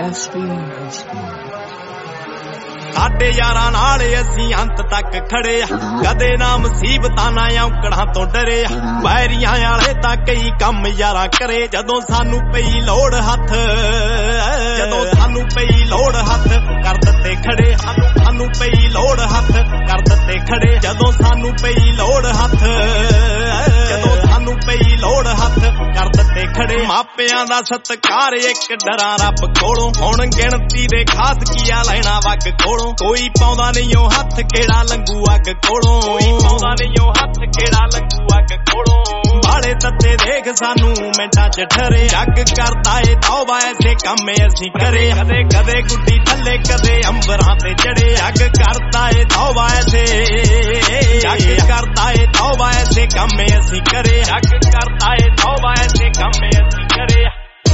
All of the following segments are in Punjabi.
ਸਾਡੇ ਯਾਰਾਂ ਨਾਲ ਅਸੀਂ ਅੰਤ ਤੱਕ ਖੜੇ ਆ, ਕਦੇ ਨਾ ਮੁਸੀਬਤਾਂ ਨਾ ਔਕੜਾਂ ਤੋਂ ਡਰੇ ਆ। ਵੈਰੀਆਂ ਵਾਲੇ ਤਾਂ ਕਈ ਕੰਮ ਯਾਰਾਂ ਕਰੇ, ਜਦੋਂ ਸਾਨੂੰ ਪਈ ਲੋੜ ਹੱਥ, ਜਦੋਂ ਸਾਨੂੰ ਪਈ ਲੋੜ ਹੱਥ ਕਰ ਦਿੱਤੇ ਖੜੇ। ਸਾਨੂੰ ਪਈ ਲੋੜ ਹੱਥ ਕਰ ਦਿੱਤੇ ਖੜੇ, ਜਦੋਂ ਸਾਨੂੰ ਪਈ ਲੋੜ ਹੱਥ, ਜਦੋਂ ਸਾਨੂੰ ਪਈ ਲੋੜ ਹੱਥ ਕਰ ਦਿੱਤੇ ਖੜੇ। ਮਾਪਿਆਂ ਦਾ ਸਤਿਕਾਰ ਇੱਕ ਡਰਾਂ ਰੱਬ ਕੋਲੋਂ, ਹੁਣ ਗਿਣਤੀ ਦੇ ਖਾਸ ਕੀਆ ਲੈਣਾ ਵਗ ਕੋਲੋਂ। ਕੋਈ ਪਾਉਂਦਾ ਨਹੀਂ ਉਹ ਹੱਥ ਕਿਹੜਾ ਲੰਗੂ ਅੱਗ ਕੋਲੋਂ, ਕੋਈ ਪਾਉਂਦਾ ਨਹੀਂ ਉਹ ਹੱਥ ਕਿਹੜਾ ਲੰਗੂ ਅੱਗ ਕੋਲੋਂ। ਬਾਲੇ ਤੱਤੇ ਦੇਖ ਸਾਨੂੰ ਮਿੰਟਾਂ ਚ ਠਰੇ, ਜੱਗ ਕਰਦਾ ਏ ਤੌਬਾ ਐਸੇ ਕੰਮ ਅਸੀਂ ਕਰੇ। ਕਦੇ ਕਦੇ ਗੁੱਡੀ ਥੱਲੇ ਕਦੇ ਅੰਬਰਾਂ ਤੇ ਚੜੇ, ਜੱਗ ਕਰਦਾ ਏ ਤੌਬਾ ਐਸੇ, ਜੱਗ ਕਰਦਾ ਏ ਤੌਬਾ ਐਸੇ ਕੰਮ ਅਸੀਂ ਕਰੇ। ਜੱਗ ਕਰਦਾ ਏ ਤੌਬਾ ਐਸੇ ਕੰਮ ਅਸੀਂ ਕਰੇ।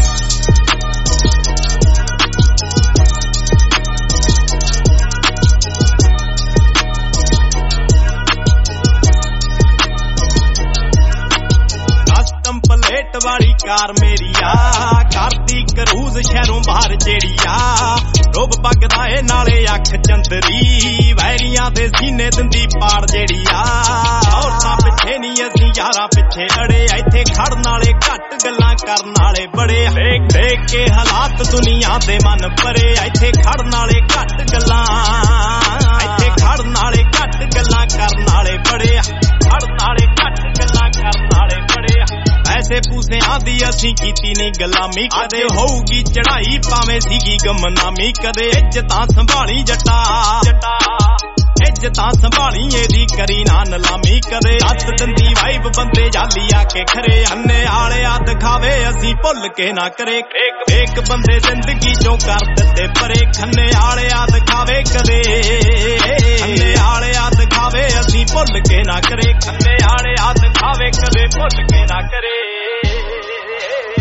ਪਲੇਟ ਵਾਲੀ ਕਾਰ ਮੇਰੀ ਆ, ਕਰਦੀ ਕਰੂਜ਼ ਸ਼ਹਿਰੋਂ ਬਾਹਰ ਜਿਹੜੀ ਆ। ਰੁੱਬ ਪੱਕਦਾ ਏ ਨਾਲੇ ਅੱਖ ਚੰਦਰੀ, ਵੈਰੀਆਂ ਦੇ ਸੀਨੇ ਦਿੰਦੀ ਪਾੜ ਜਿਹੜੀ ਆ। ਔਰਤਾਂ ਪਿੱਛੇ ਨਹੀਂ ਅਸੀਂ ਯਾਰਾਂ ਪਿੱਛੇ ਅੜੇ, ਇੱਥੇ ਖੜਨ ਵਾਲੇ ਘੱਟ ਗੱਲਾਂ ਕਰਨ ਵਾਲੇ ਬੜੇ। ਦੇਖ ਕੇ ਹਾਲਾਤ ਦੁਨੀਆ ਦੇ ਮਨ ਭਰੇ, ਇੱਥੇ ਖੜਨ ਵਾਲੇ ਘੱਟ ਗੱਲਾਂ, ਇੱਥੇ ਖੜਨ ਵਾਲੇ ਘੱਟ ਗੱਲਾਂ ਕਰਨ ਵਾਲੇ ਬੜੇ। ਖੜਨ ਵਾਲੇ ਘੱਟ ਗੱਲਾਂ ਕਰਨ ਵਾਲੇ ਬੜੇ। ਐਸੇ ਪੂਸਿਆਂ ਦੀ ਅਸੀਂ ਕੀਤੀ ਨਹੀਂ ਗੁਲਾਮੀ, ਕਦੇ ਹੋਊਗੀ ਚੜਾਈ ਭਾਵੇਂ ਸੀਗੀ ਗਮਨਾਮੀ। ਕਦੇ ਇੱਜ਼ਤਾਂ ਸੰਭਾਲੀ ਜੱਟਾ, ਇੱਜ਼ਤਾਂ ਸੰਭਾਲੀ ਇਹਦੀ ਕਰੀ ਨਾ ਨਲਾਮੀ। ਕਦੇ ਹੱਥ ਦੰਦੀ ਵਾਈਬ ਬੰਦੇ ਜਾਲੀ ਆ ਕੇ ਖਰੇ, ਅੰਨੇ ਆਲਿਆ ਦਿਖਾਵੇ ਅਸੀਂ ਭੁੱਲ ਕੇ ਨਾ ਕਰੇ। ਇੱਕ ਬੰਦੇ ਜ਼ਿੰਦਗੀ ਚੋਂ ਕਰ ਦਿੱਤੇ ਪਰੇ, ਖੰਨੇ ਆਲਿਆ ਦਿਖਾਵੇ ਕਦੇ, ਅੰਨੇ ਆਲਿਆ ਦਿਖਾਵੇ ਅਸੀਂ ਭੁੱਲ ਕੇ ਨਾ ਕਰੇ। ਖੰਨੇ ਆਲਿਆ ਦਿਖਾਵੇ ਕਦੇ ਭੁੱਲ ਕੇ ਨਾ ਕਰੇ।